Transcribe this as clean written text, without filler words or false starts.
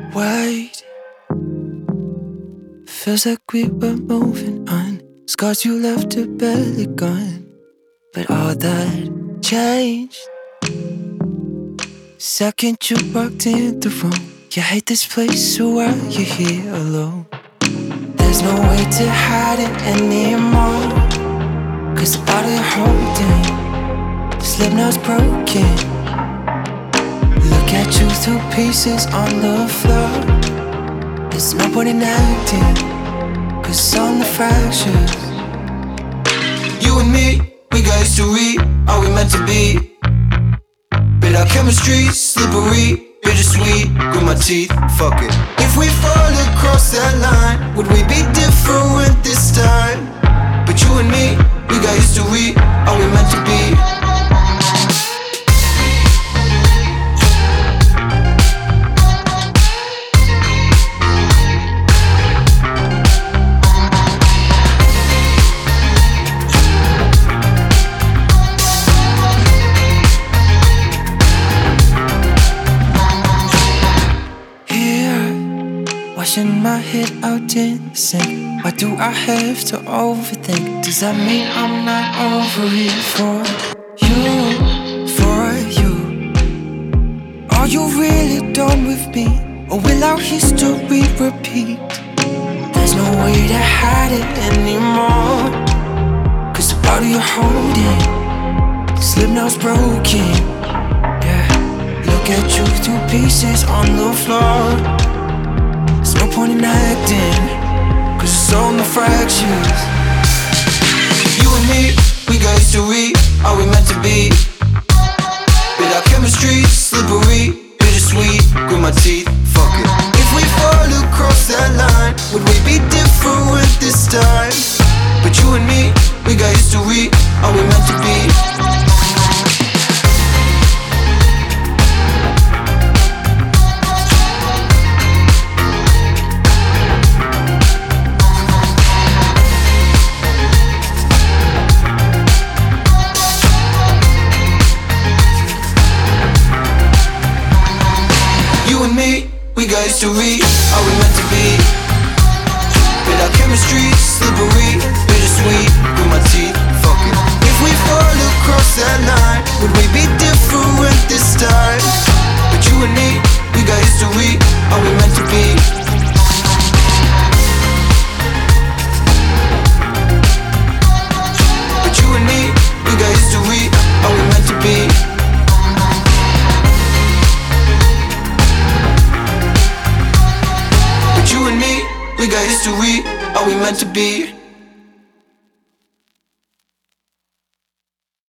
Wait, feels like we were moving on. Scars you left are barely gone, but all that changed second you walked in the room. You hate this place, so why you here alone? There's no way to hide it anymore, 'cause the bottle you're holding, the slip knot's broken. Look at you through pieces on the floor. There's no point in acting, 'cause on the fractures. You and me, we got history, are we meant to be? But our chemistry's slippery, bittersweet, grit my teeth, fuck it. If we fall across that line, would we be different this time? But you and me, we got history, are we meant to be? Washing my head out in the sink. Why do I have to overthink? Does that mean I'm not over it for you? For you? Are you really done with me? Or will our history repeat? There's no way to hide it anymore, 'cause the bottle you're holding, the slip knot's broken. Yeah, look at you through pieces on the floor. There's no point in acting, 'cause it's on the fractures. You and me, we got history, are we meant to be? But our chemistry's slippery, bittersweet, grit my teeth, fuck it. If we fall across that line, would we be different this time? But you and me, we got history, are we meant to be? We got history, are we meant to be? But our chemistry's slippery, bittersweet, grit my teeth, fuck it. If we fall across that line, would we be different this time? But you and me, we got history, are we meant to be? But you and me, we got history, are we meant to be? We got history, are we meant to be?